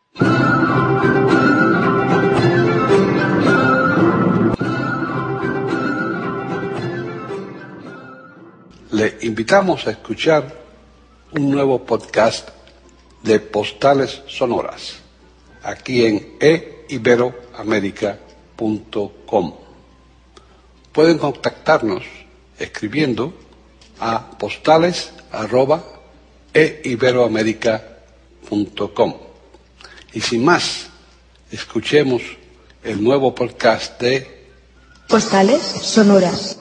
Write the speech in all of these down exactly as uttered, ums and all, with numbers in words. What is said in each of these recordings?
Le invitamos a escuchar un nuevo podcast de Postales Sonoras, aquí en e ibero américa punto com. Pueden contactarnos escribiendo a postales arroba e ibero américa punto com. Y sin más, escuchemos el nuevo podcast de Postales Sonoras.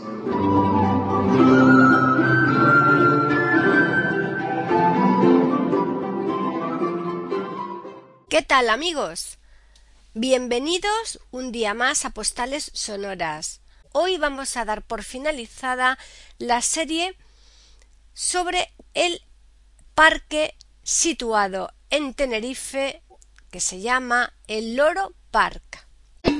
¿Qué tal, amigos? Bienvenidos un día más a Postales Sonoras. Hoy vamos a dar por finalizada la serie sobre el parque situado en Tenerife que se llama el Loro Park.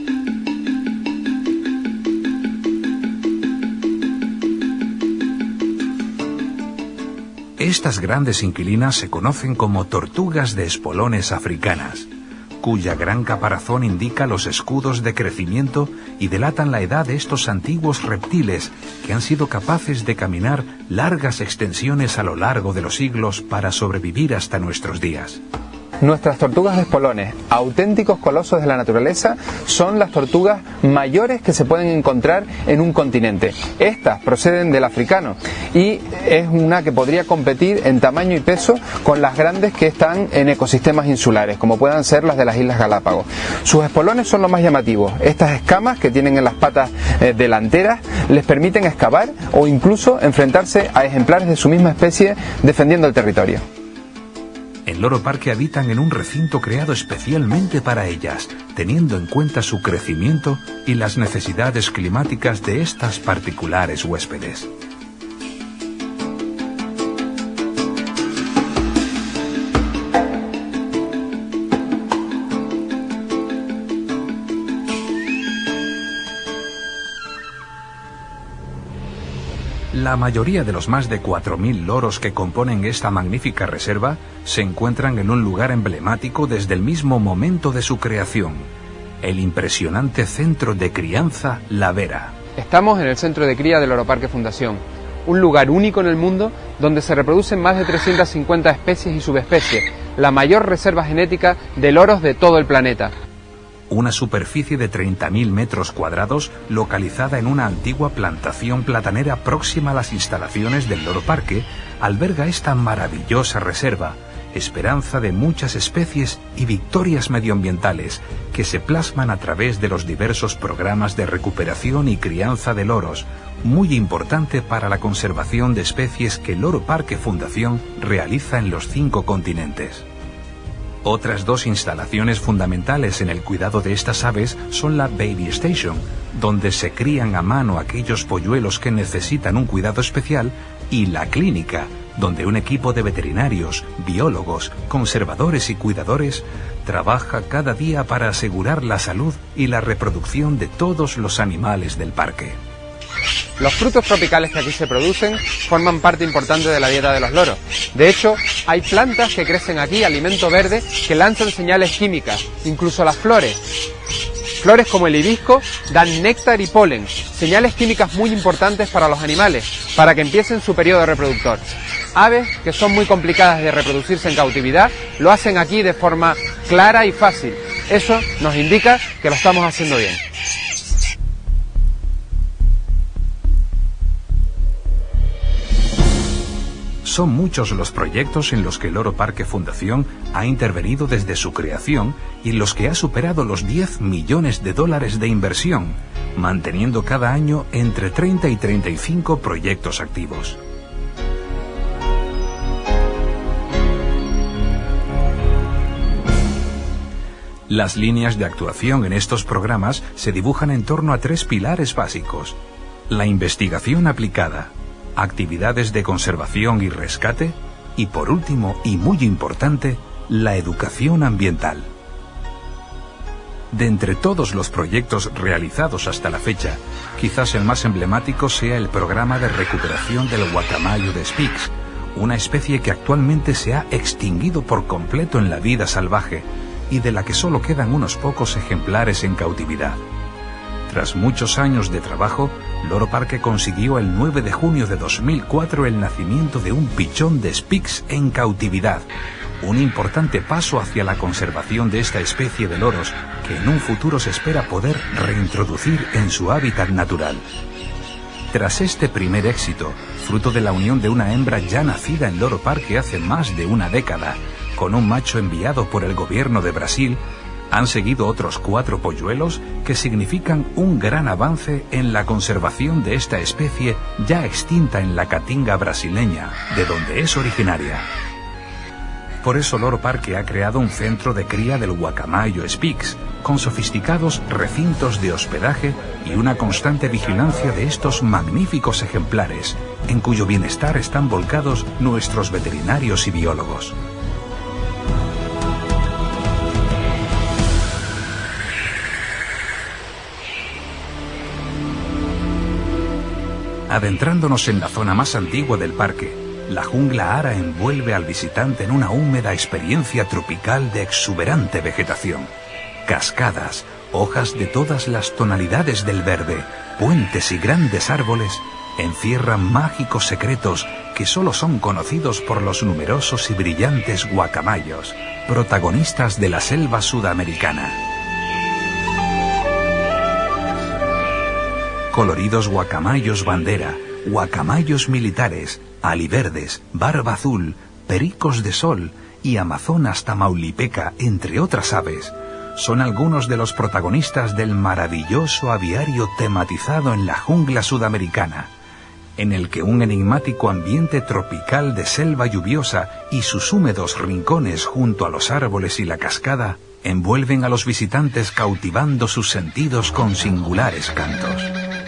Estas grandes inquilinas se conocen como tortugas de espolones africanas, cuya gran caparazón indica los escudos de crecimiento y delatan la edad de estos antiguos reptiles que han sido capaces de caminar largas extensiones a lo largo de los siglos para sobrevivir hasta nuestros días. Nuestras tortugas de espolones, auténticos colosos de la naturaleza, son las tortugas mayores que se pueden encontrar en un continente. Estas proceden del africano y es una que podría competir en tamaño y peso con las grandes que están en ecosistemas insulares, como puedan ser las de las Islas Galápagos. Sus espolones son lo más llamativos. Estas escamas que tienen en las patas eh, delanteras les permiten excavar o incluso enfrentarse a ejemplares de su misma especie defendiendo el territorio. En Loro Parque habitan en un recinto creado especialmente para ellas, teniendo en cuenta su crecimiento y las necesidades climáticas de estas particulares huéspedes. La mayoría de los más de cuatro mil loros que componen esta magnífica reserva se encuentran en un lugar emblemático desde el mismo momento de su creación, el impresionante centro de crianza La Vera. Estamos en el centro de cría del Loro Parque Fundación, un lugar único en el mundo donde se reproducen más de trescientas cincuenta especies y subespecies, la mayor reserva genética de loros de todo el planeta. Una superficie de treinta mil metros cuadrados localizada en una antigua plantación platanera próxima a las instalaciones del Loro Parque alberga esta maravillosa reserva, esperanza de muchas especies y victorias medioambientales que se plasman a través de los diversos programas de recuperación y crianza de loros, muy importante para la conservación de especies que Loro Parque Fundación realiza en los cinco continentes. Otras dos instalaciones fundamentales en el cuidado de estas aves son la Baby Station, donde se crían a mano aquellos polluelos que necesitan un cuidado especial, y la clínica, donde un equipo de veterinarios, biólogos, conservadores y cuidadores trabaja cada día para asegurar la salud y la reproducción de todos los animales del parque. Los frutos tropicales que aquí se producen forman parte importante de la dieta de los loros. De hecho, hay plantas que crecen aquí, alimento verde, que lanzan señales químicas, incluso las flores. Flores como el hibisco dan néctar y polen, señales químicas muy importantes para los animales, para que empiecen su periodo reproductor. Aves que son muy complicadas de reproducirse en cautividad, lo hacen aquí de forma clara y fácil. Eso nos indica que lo estamos haciendo bien. Son muchos los proyectos en los que Loro Parque Fundación ha intervenido desde su creación y en los que ha superado los diez millones de dólares de inversión, manteniendo cada año entre treinta y treinta y cinco proyectos activos. Las líneas de actuación en estos programas se dibujan en torno a tres pilares básicos: la investigación aplicada, actividades de conservación y rescate, y por último, y muy importante, la educación ambiental. De entre todos los proyectos realizados hasta la fecha, quizás el más emblemático sea el programa de recuperación del guacamayo de Spix, una especie que actualmente se ha extinguido por completo en la vida salvaje, y de la que solo quedan unos pocos ejemplares en cautividad. Tras muchos años de trabajo, Loro Parque consiguió el nueve de junio de dos mil cuatro el nacimiento de un pichón de Spix en cautividad, un importante paso hacia la conservación de esta especie de loros que en un futuro se espera poder reintroducir en su hábitat natural. Tras este primer éxito, fruto de la unión de una hembra ya nacida en Loro Parque hace más de una década, con un macho enviado por el gobierno de Brasil, han seguido otros cuatro polluelos que significan un gran avance en la conservación de esta especie ya extinta en la caatinga brasileña, de donde es originaria. Por eso Loro Parque ha creado un centro de cría del guacamayo Spix, con sofisticados recintos de hospedaje y una constante vigilancia de estos magníficos ejemplares, en cuyo bienestar están volcados nuestros veterinarios y biólogos. Adentrándonos en la zona más antigua del parque, la jungla ara envuelve al visitante en una húmeda experiencia tropical de exuberante vegetación. Cascadas, hojas de todas las tonalidades del verde, puentes y grandes árboles encierran mágicos secretos que solo son conocidos por los numerosos y brillantes guacamayos, protagonistas de la selva sudamericana. Coloridos guacamayos bandera, guacamayos militares, aliverdes, barba azul, pericos de sol y amazonas tamaulipeca, entre otras aves, son algunos de los protagonistas del maravilloso aviario tematizado en la jungla sudamericana, en el que un enigmático ambiente tropical de selva lluviosa y sus húmedos rincones junto a los árboles y la cascada envuelven a los visitantes cautivando sus sentidos con singulares cantos.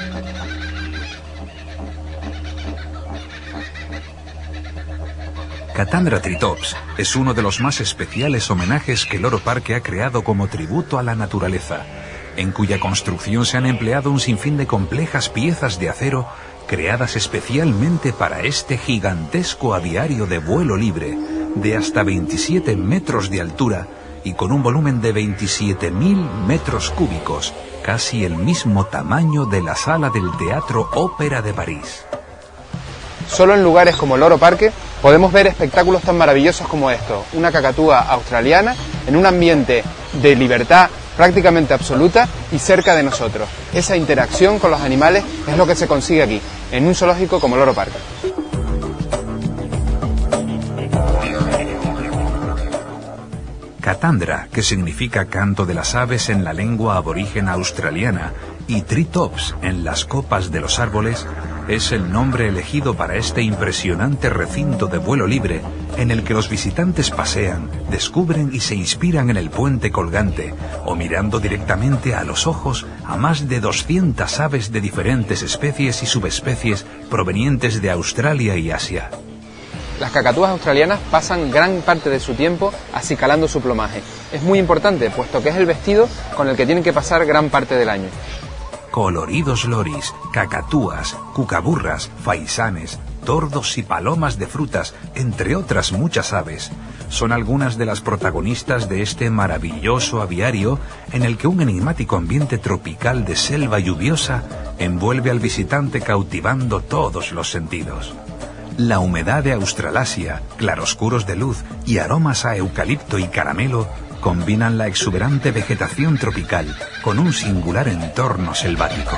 Catandra tritops es uno de los más especiales homenajes que Loro Parque ha creado como tributo a la naturaleza, en cuya construcción se han empleado un sinfín de complejas piezas de acero creadas especialmente para este gigantesco aviario de vuelo libre de hasta veintisiete metros de altura y con un volumen de veintisiete mil metros cúbicos, casi el mismo tamaño de la sala del Teatro Ópera de París. Solo en lugares como Loro Parque podemos ver espectáculos tan maravillosos como estos, una cacatúa australiana en un ambiente de libertad prácticamente absoluta y cerca de nosotros. Esa interacción con los animales es lo que se consigue aquí, en un zoológico como Loro Parque. Catandra, que significa canto de las aves en la lengua aborigen australiana, y tritops en las copas de los árboles, es el nombre elegido para este impresionante recinto de vuelo libre en el que los visitantes pasean, descubren y se inspiran en el puente colgante o mirando directamente a los ojos a más de doscientas aves de diferentes especies y subespecies provenientes de Australia y Asia. Las cacatúas australianas pasan gran parte de su tiempo acicalando su plumaje. Es muy importante, puesto que es el vestido con el que tienen que pasar gran parte del año. Coloridos loris, cacatúas, cucaburras, faisanes, tordos y palomas de frutas, entre otras muchas aves, son algunas de las protagonistas de este maravilloso aviario en el que un enigmático ambiente tropical de selva lluviosa envuelve al visitante cautivando todos los sentidos. La humedad de Australasia, claroscuros de luz y aromas a eucalipto y caramelo combinan la exuberante vegetación tropical con un singular entorno selvático.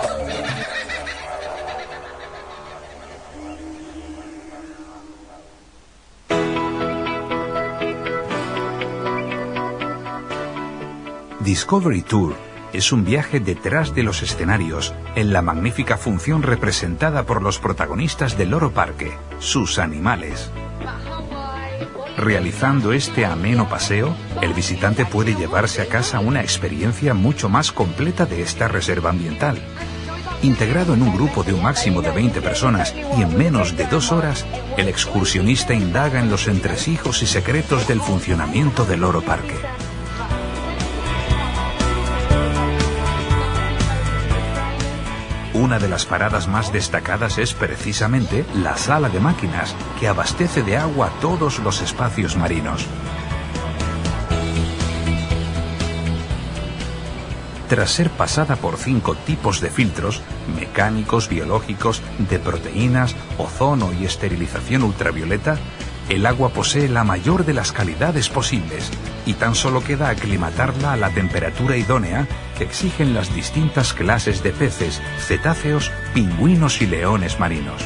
Discovery Tour es un viaje detrás de los escenarios en la magnífica función representada por los protagonistas de Loro Parque, sus animales. Realizando este ameno paseo, el visitante puede llevarse a casa una experiencia mucho más completa de esta reserva ambiental. Integrado en un grupo de un máximo de veinte personas y en menos de dos horas, el excursionista indaga en los entresijos y secretos del funcionamiento del Loro Parque. Una de las paradas más destacadas es precisamente la sala de máquinas, que abastece de agua todos los espacios marinos. tras ser pasada por cinco tipos de filtros, mecánicos, biológicos, de proteínas, ozono y esterilización ultravioleta, el agua posee la mayor de las calidades posibles y tan solo queda aclimatarla a la temperatura idónea que exigen las distintas clases de peces, cetáceos, pingüinos y leones marinos.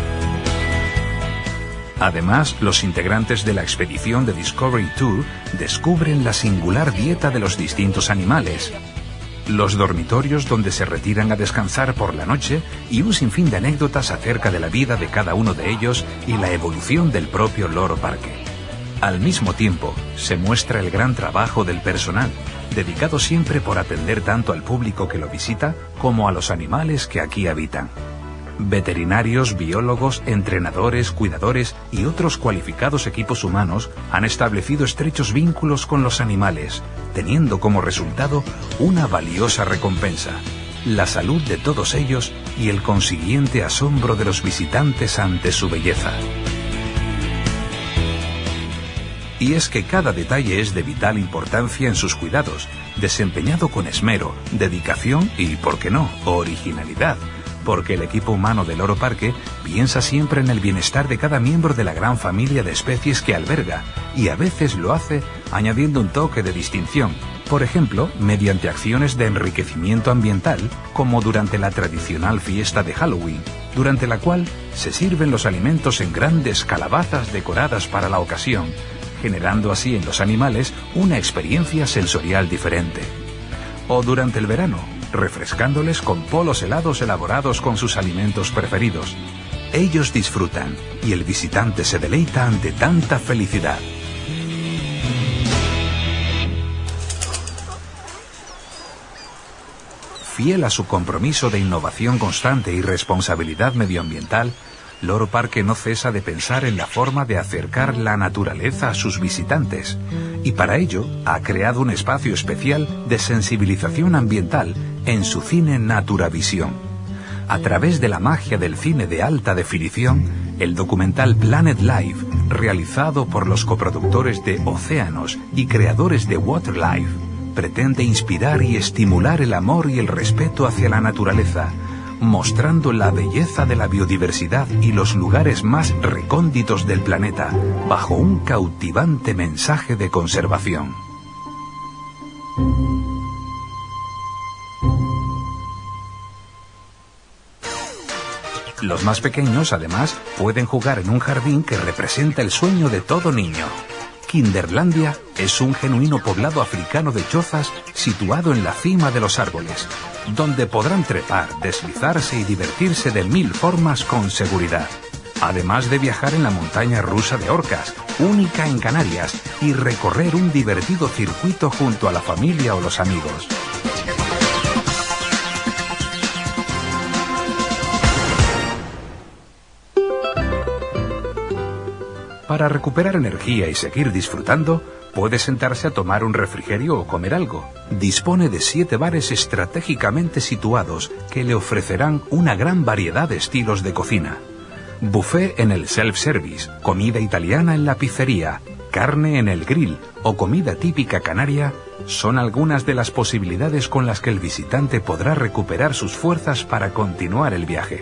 Además, los integrantes de la expedición de Discovery Tour descubren la singular dieta de los distintos animales, los dormitorios donde se retiran a descansar por la noche y un sinfín de anécdotas acerca de la vida de cada uno de ellos y la evolución del propio Loro Parque. Al mismo tiempo, se muestra el gran trabajo del personal, dedicado siempre por atender tanto al público que lo visita como a los animales que aquí habitan. Veterinarios, biólogos, entrenadores, cuidadores y otros cualificados equipos humanos han establecido estrechos vínculos con los animales, teniendo como resultado una valiosa recompensa, la salud de todos ellos y el consiguiente asombro de los visitantes ante su belleza. Y es que cada detalle es de vital importancia en sus cuidados, desempeñado con esmero, dedicación y, ¿por qué no?, originalidad, porque el equipo humano del Loro Parque piensa siempre en el bienestar de cada miembro de la gran familia de especies que alberga, y a veces lo hace añadiendo un toque de distinción, por ejemplo, mediante acciones de enriquecimiento ambiental, como durante la tradicional fiesta de Halloween, durante la cual se sirven los alimentos en grandes calabazas decoradas para la ocasión, generando así en los animales una experiencia sensorial diferente. O durante el verano, refrescándoles con polos helados elaborados con sus alimentos preferidos. Ellos disfrutan y el visitante se deleita ante tanta felicidad. Fiel a su compromiso de innovación constante y responsabilidad medioambiental, Loro Parque no cesa de pensar en la forma de acercar la naturaleza a sus visitantes, y para ello ha creado un espacio especial de sensibilización ambiental en su cine Naturavisión. A través de la magia del cine de alta definición, el documental Planet Life, realizado por los coproductores de Océanos y creadores de Waterlife, pretende inspirar y estimular el amor y el respeto hacia la naturaleza, mostrando la belleza de la biodiversidad y los lugares más recónditos del planeta, bajo un cautivante mensaje de conservación. Los más pequeños, además, pueden jugar en un jardín que representa el sueño de todo niño. Kinderlandia es un genuino poblado africano de chozas situado en la cima de los árboles, donde podrán trepar, deslizarse y divertirse de mil formas con seguridad. Además de viajar en la montaña rusa de Orcas, única en Canarias, y recorrer un divertido circuito junto a la familia o los amigos. Para recuperar energía y seguir disfrutando, puede sentarse a tomar un refrigerio o comer algo. Dispone de siete bares estratégicamente situados que le ofrecerán una gran variedad de estilos de cocina. Buffet en el self-service, comida italiana en la pizzería, carne en el grill o comida típica canaria son algunas de las posibilidades con las que el visitante podrá recuperar sus fuerzas para continuar el viaje.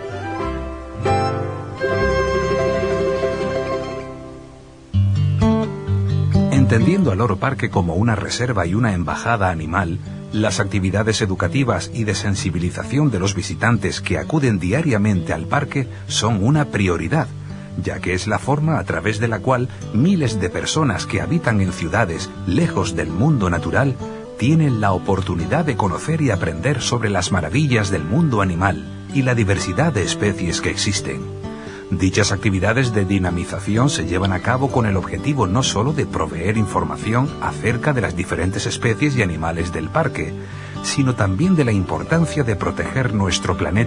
Entendiendo al Loro Parque como una reserva y una embajada animal, las actividades educativas y de sensibilización de los visitantes que acuden diariamente al parque son una prioridad, ya que es la forma a través de la cual miles de personas que habitan en ciudades lejos del mundo natural tienen la oportunidad de conocer y aprender sobre las maravillas del mundo animal y la diversidad de especies que existen. Dichas actividades de dinamización se llevan a cabo con el objetivo no solo de proveer información acerca de las diferentes especies y animales del parque, sino también de la importancia de proteger nuestro planeta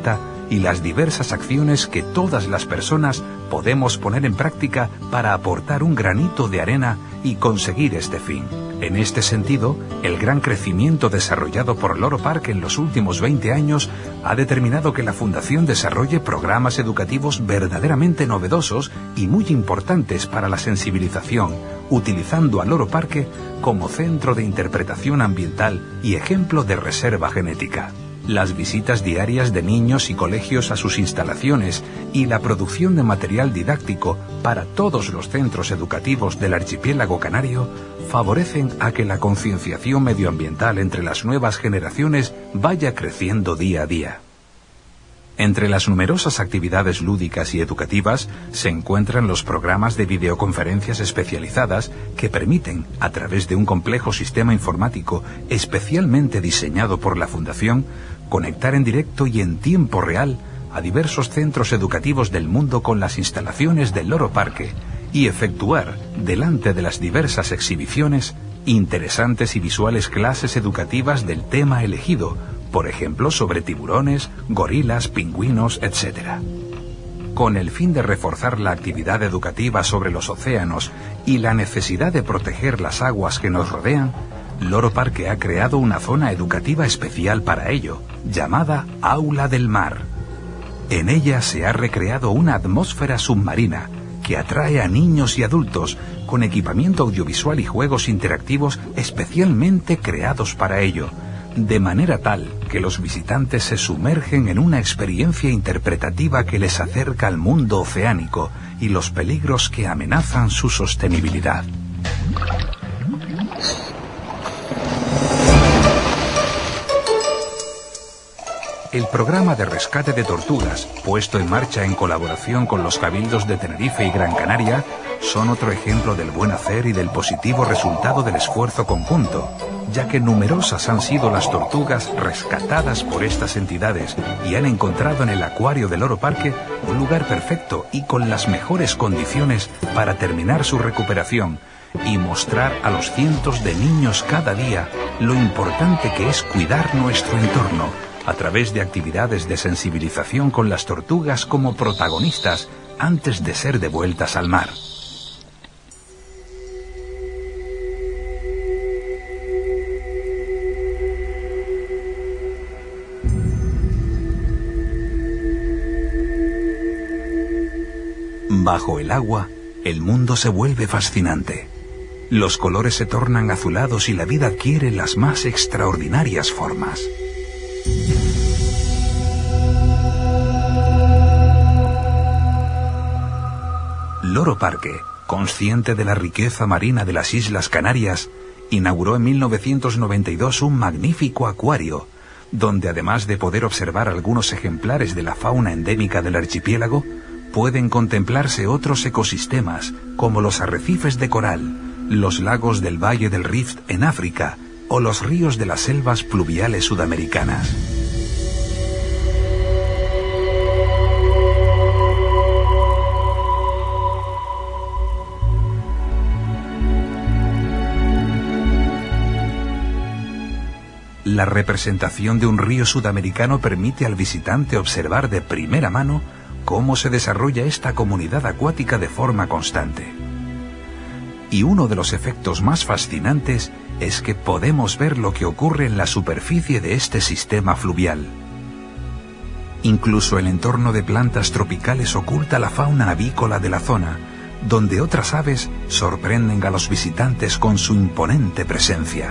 y las diversas acciones que todas las personas podemos poner en práctica para aportar un granito de arena y conseguir este fin. En este sentido, el gran crecimiento desarrollado por Loro Parque en los últimos veinte años ha determinado que la Fundación desarrolle programas educativos verdaderamente novedosos y muy importantes para la sensibilización, utilizando a Loro Parque como centro de interpretación ambiental y ejemplo de reserva genética. Las visitas diarias de niños y colegios a sus instalaciones y la producción de material didáctico para todos los centros educativos del archipiélago canario favorecen a que la concienciación medioambiental entre las nuevas generaciones vaya creciendo día a día. Entre las numerosas actividades lúdicas y educativas se encuentran los programas de videoconferencias especializadas que permiten, a través de un complejo sistema informático especialmente diseñado por la Fundación, conectar en directo y en tiempo real a diversos centros educativos del mundo con las instalaciones del Loro Parque y efectuar, delante de las diversas exhibiciones, interesantes y visuales clases educativas del tema elegido, por ejemplo sobre tiburones, gorilas, pingüinos, etcétera. Con el fin de reforzar la actividad educativa sobre los océanos y la necesidad de proteger las aguas que nos rodean, Loro Parque ha creado una zona educativa especial para ello, llamada Aula del Mar. En ella se ha recreado una atmósfera submarina que atrae a niños y adultos con equipamiento audiovisual y juegos interactivos especialmente creados para ello, de manera tal que los visitantes se sumergen en una experiencia interpretativa que les acerca al mundo oceánico y los peligros que amenazan su sostenibilidad. El programa de rescate de tortugas, puesto en marcha en colaboración con los cabildos de Tenerife y Gran Canaria, son otro ejemplo del buen hacer y del positivo resultado del esfuerzo conjunto, ya que numerosas han sido las tortugas rescatadas por estas entidades y han encontrado en el acuario del Loro Parque un lugar perfecto y con las mejores condiciones para terminar su recuperación y mostrar a los cientos de niños cada día lo importante que es cuidar nuestro entorno a través de actividades de sensibilización con las tortugas como protagonistas antes de ser devueltas al mar. Bajo el agua, el mundo se vuelve fascinante. Los colores se tornan azulados y la vida adquiere las más extraordinarias formas. Loro Parque, consciente de la riqueza marina de las Islas Canarias, inauguró en mil novecientos noventa y dos un magnífico acuario, donde además de poder observar algunos ejemplares de la fauna endémica del archipiélago, pueden contemplarse otros ecosistemas, como los arrecifes de coral, los lagos del Valle del Rift en África o los ríos de las selvas pluviales sudamericanas. La representación de un río sudamericano permite al visitante observar de primera mano cómo se desarrolla esta comunidad acuática de forma constante. Y uno de los efectos más fascinantes es que podemos ver lo que ocurre en la superficie de este sistema fluvial. Incluso el entorno de plantas tropicales oculta la fauna avícola de la zona, donde otras aves sorprenden a los visitantes con su imponente presencia.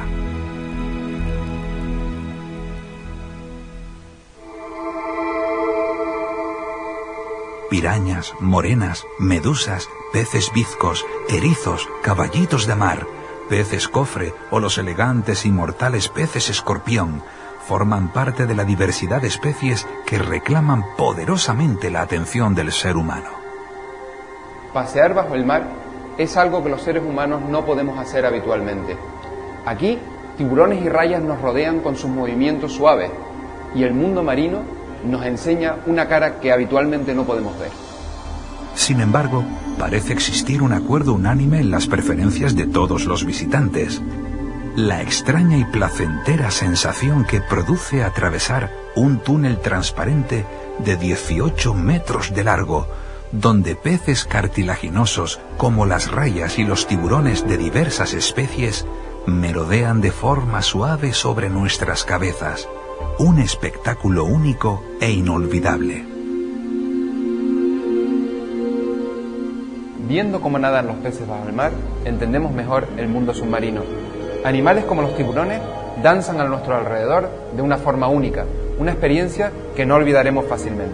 Pirañas, morenas, medusas, peces bizcos, erizos, caballitos de mar, peces cofre o los elegantes y mortales peces escorpión forman parte de la diversidad de especies que reclaman poderosamente la atención del ser humano. Pasear bajo el mar es algo que los seres humanos no podemos hacer habitualmente. Aquí, tiburones y rayas nos rodean con sus movimientos suaves y el mundo marino nos enseña una cara que habitualmente no podemos ver. Sin embargo, parece existir un acuerdo unánime en las preferencias de todos los visitantes. La extraña y placentera sensación que produce atravesar un túnel transparente de dieciocho metros de largo, donde peces cartilaginosos como las rayas y los tiburones de diversas especies merodean de forma suave sobre nuestras cabezas. Un espectáculo único e inolvidable. Viendo cómo nadan los peces bajo el mar, entendemos mejor el mundo submarino. Animales como los tiburones danzan a nuestro alrededor de una forma única, una experiencia que no olvidaremos fácilmente.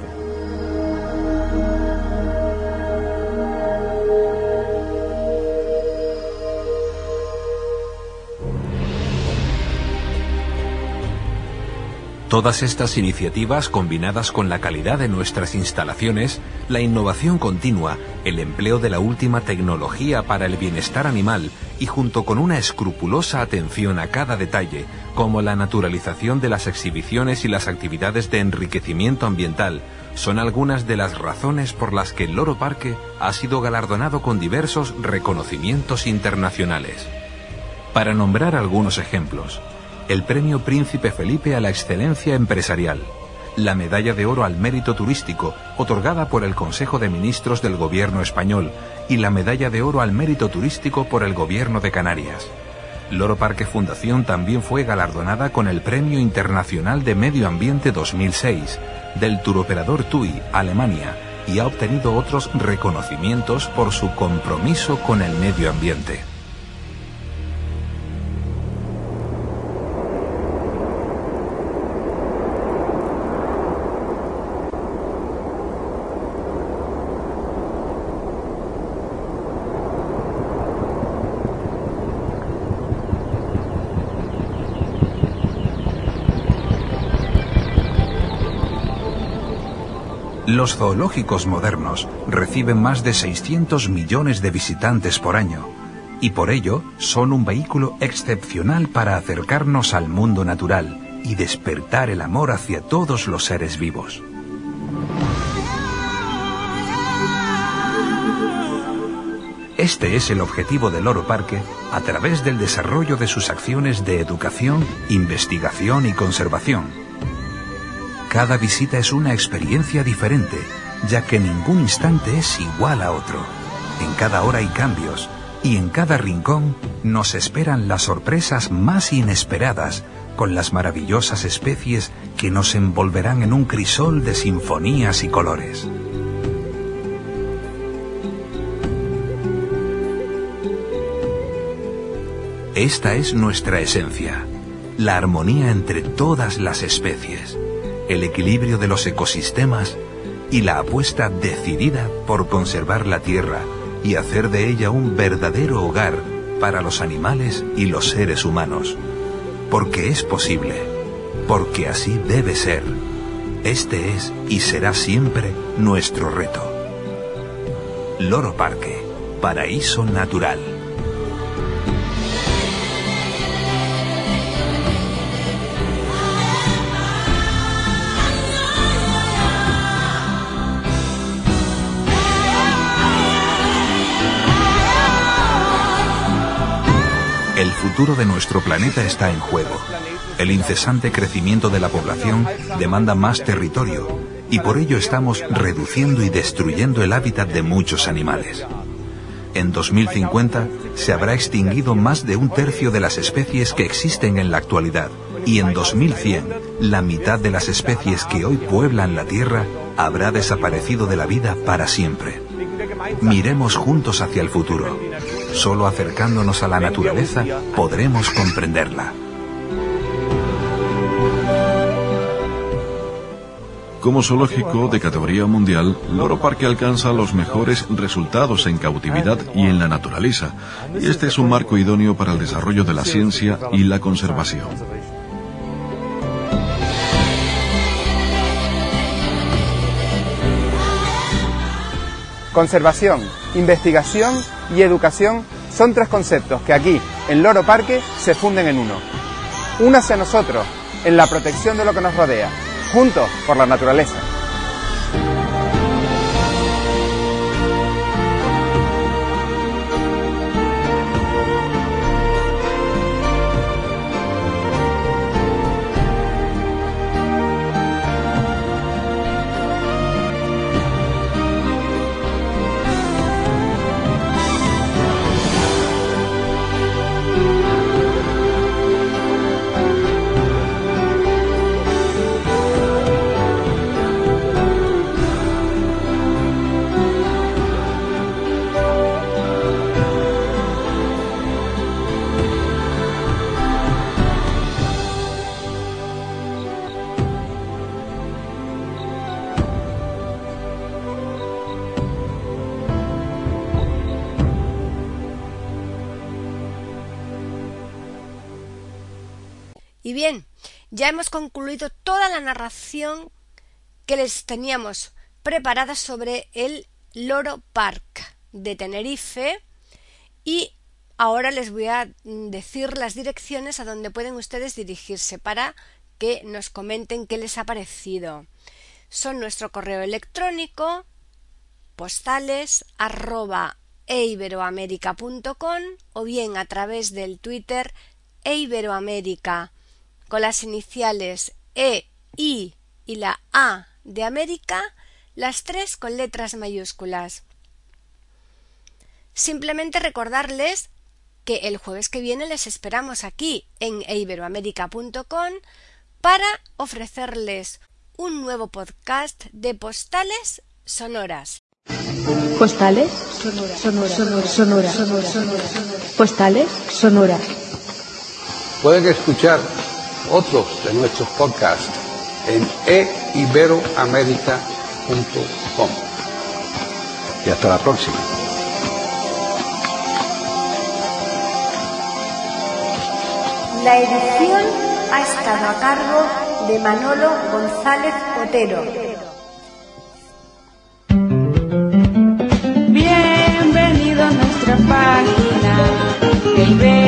Todas estas iniciativas, combinadas con la calidad de nuestras instalaciones, la innovación continua, el empleo de la última tecnología para el bienestar animal y junto con una escrupulosa atención a cada detalle, como la naturalización de las exhibiciones y las actividades de enriquecimiento ambiental, son algunas de las razones por las que el Loro Parque ha sido galardonado con diversos reconocimientos internacionales. Para nombrar algunos ejemplos: el Premio Príncipe Felipe a la Excelencia Empresarial, la Medalla de Oro al Mérito Turístico, otorgada por el Consejo de Ministros del Gobierno Español, y la Medalla de Oro al Mérito Turístico por el Gobierno de Canarias. Loro Parque Fundación también fue galardonada con el Premio Internacional de Medio Ambiente dos mil seis, del turoperador T U I, Alemania, y ha obtenido otros reconocimientos por su compromiso con el medio ambiente. Los zoológicos modernos reciben más de seiscientos millones de visitantes por año y por ello son un vehículo excepcional para acercarnos al mundo natural y despertar el amor hacia todos los seres vivos. Este es el objetivo del Loro Parque a través del desarrollo de sus acciones de educación, investigación y conservación. Cada visita es una experiencia diferente, ya que ningún instante es igual a otro. En cada hora hay cambios, y en cada rincón nos esperan las sorpresas más inesperadas, con las maravillosas especies que nos envolverán en un crisol de sinfonías y colores. Esta es nuestra esencia, la armonía entre todas las especies, el equilibrio de los ecosistemas y la apuesta decidida por conservar la tierra y hacer de ella un verdadero hogar para los animales y los seres humanos. Porque es posible, porque así debe ser. Este es y será siempre nuestro reto. Loro Parque, paraíso natural. El futuro de nuestro planeta está en juego. El incesante crecimiento de la población demanda más territorio y por ello estamos reduciendo y destruyendo el hábitat de muchos animales. En dos mil cincuenta se habrá extinguido más de un tercio de las especies que existen en la actualidad y en dos mil cien la mitad de las especies que hoy pueblan la Tierra habrá desaparecido de la vida para siempre. Miremos juntos hacia el futuro. Solo acercándonos a la naturaleza podremos comprenderla. Como zoológico de categoría mundial, Loro Parque alcanza los mejores resultados en cautividad y en la naturaleza, y este es un marco idóneo para el desarrollo de la ciencia y la conservación. Conservación, investigación y educación son tres conceptos que aquí, en Loro Parque, se funden en uno. Únase a nosotros en la protección de lo que nos rodea, juntos por la naturaleza. Y bien, ya hemos concluido toda la narración que les teníamos preparada sobre el Loro Park de Tenerife, y ahora les voy a decir las direcciones a donde pueden ustedes dirigirse para que nos comenten qué les ha parecido. Son nuestro correo electrónico, postales arroba eiberoamerica punto com, o bien a través del Twitter eiberoamerica con las iniciales E, I y la A de América, las tres con letras mayúsculas. Simplemente recordarles que el jueves que viene les esperamos aquí en eiberoamerica punto com para ofrecerles un nuevo podcast de postales sonoras. Postales sonoras, sonoras, sonoras, sonoras, sonoras, sonoras. Postales sonoras. Pueden escuchar otros de nuestros podcasts en eiberoamerica punto com. Y hasta la próxima. La edición ha estado a cargo de Manolo González Otero. Bienvenido a nuestra página.